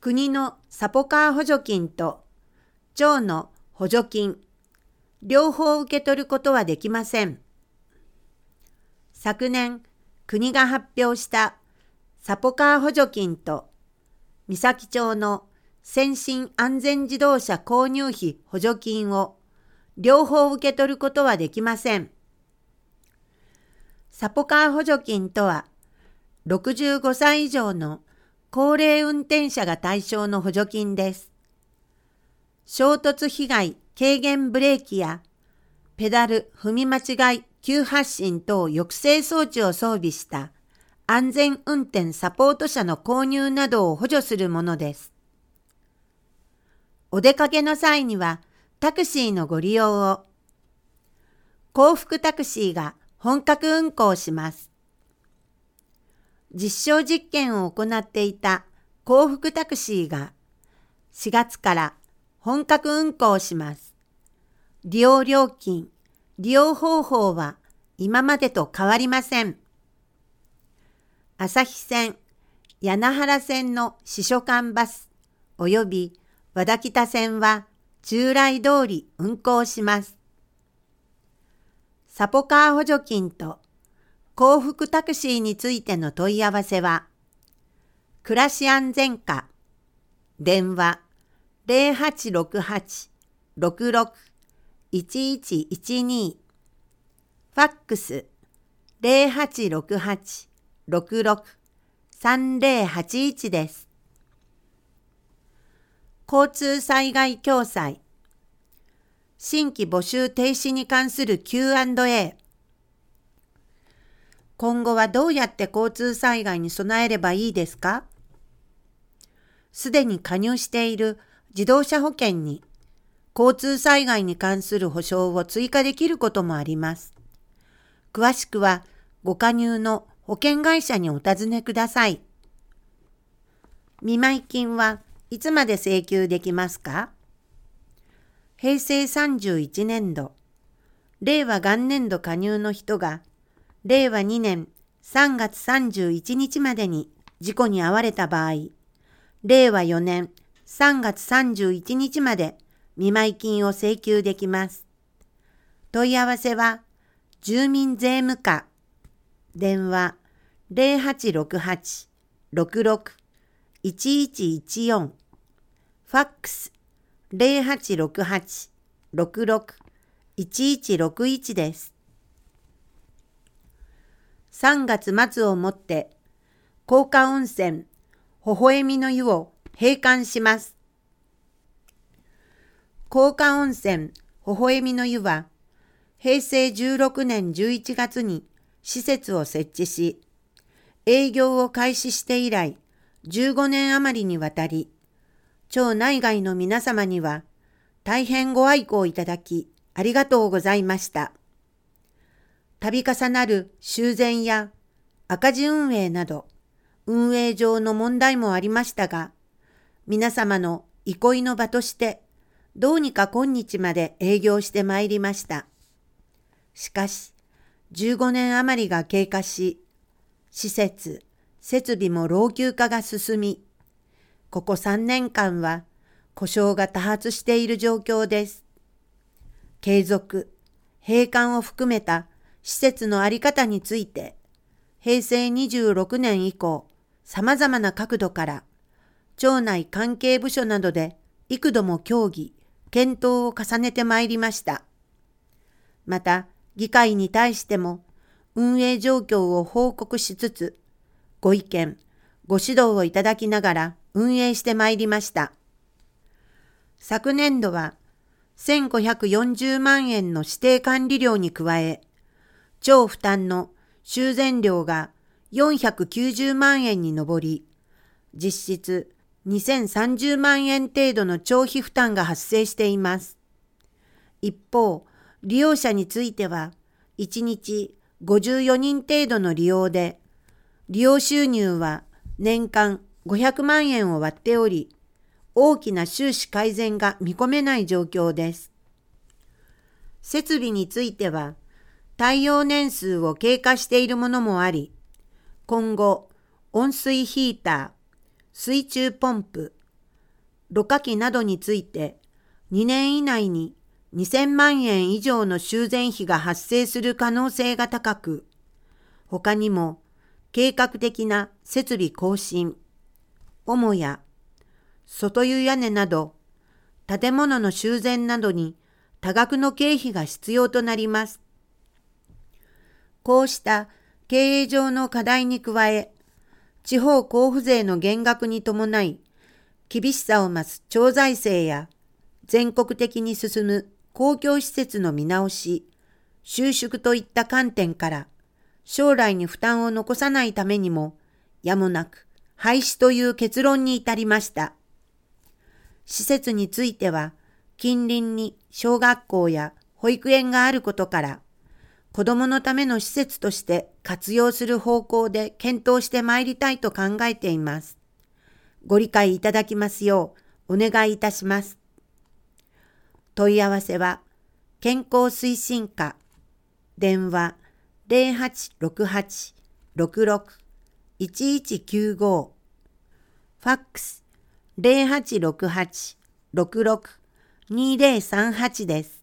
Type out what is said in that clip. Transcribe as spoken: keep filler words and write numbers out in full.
国のサポカー補助金と町の補助金、両方受け取ることはできません。昨年、国が発表したサポカー補助金と三崎町の先進安全自動車購入費補助金を両方受け取ることはできません。サポカー補助金とは、ろくじゅうごさい以上の高齢運転者が対象の補助金です。衝突被害軽減ブレーキやペダル踏み間違い急発進等抑制装置を装備した安全運転サポート車の購入などを補助するものです。お出かけの際にはタクシーのご利用を。幸福タクシーが本格運行します。実証実験を行っていた幸福タクシーがしがつから本格運行します。利用料金、利用方法は今までと変わりません。旭線、柳原線の私所間バスおよび和田北線は従来通り運行します。サポカー補助金と幸福タクシーについての問い合わせは、暮らし安全課、電話ゼロはちろくはち ろくろく いちいちいちに、ファックスゼロはちろくはち ろくろく さんゼロはちいちです。交通災害共済、新規募集停止に関する キューアンドエー。今後はどうやって交通災害に備えればいいですか？すでに加入している自動車保険に交通災害に関する保証を追加できることもあります。詳しくはご加入の保険会社にお尋ねください。見舞金はいつまで請求できますか？へいせいさんじゅういちねんど、令和元年度加入の人が令和にねんさんがつさんじゅういちにちまでに事故に遭われた場合、令和よねんさんがつさんじゅういちにちまで見舞金を請求できます。問い合わせは、住民税務課、電話ゼロはちろくはち ろくろく いちいちいちよん、ファックスゼロはちろくはち ろくろく いちいちろくいちです。さんがつ末をもって、甲賀温泉微笑みの湯を閉館します。甲賀温泉微笑みの湯は、へいせいじゅうろくねんじゅういちがつに施設を設置し、営業を開始して以来じゅうごねん余りにわたり、町内外の皆様には大変ご愛顧いただきありがとうございました。度重なる修繕や赤字運営など運営上の問題もありましたが、皆様の憩いの場としてどうにか今日まで営業してまいりました。しかし、じゅうごねん余りが経過し、施設、設備も老朽化が進み、ここさんねんかんは故障が多発している状況です。継続、閉館を含めた施設の在り方について、へいせいにじゅうろくねん以降、様々な角度から、町内関係部署などで幾度も協議、検討を重ねてまいりました。また、議会に対しても、運営状況を報告しつつ、ご意見、ご指導をいただきながら運営してまいりました。昨年度は、せんごひゃくよんじゅうまんえんの指定管理料に加え、町負担の修繕料がよんひゃくきゅうじゅうまんえんに上り、実質にせんさんじゅうまんえん程度の町費負担が発生しています。一方、利用者については、いちにちごじゅうよにん程度の利用で、利用収入は年間ごひゃくまんえんを割っており、大きな収支改善が見込めない状況です。設備については、耐用年数を経過しているものもあり、今後、温水ヒーター、水中ポンプ、 ろ過器などについてにねん以内ににせんまんえん以上の修繕費が発生する可能性が高く、他にも計画的な設備更新、母や外湯屋根など建物の修繕などに多額の経費が必要となります。こうした経営上の課題に加え、地方交付税の減額に伴い、厳しさを増す町財政や全国的に進む公共施設の見直し、収縮といった観点から、将来に負担を残さないためにも、やむなく廃止という結論に至りました。施設については、近隣に小学校や保育園があることから、子どものための施設として活用する方向で検討してまいりたいと考えています。ご理解いただきますようお願いいたします。問い合わせは、健康推進課、電話ゼロはちろくはち ろくろく いちいちきゅうご、ファックスゼロはちろくはち ろくろく にゼロさんはちです。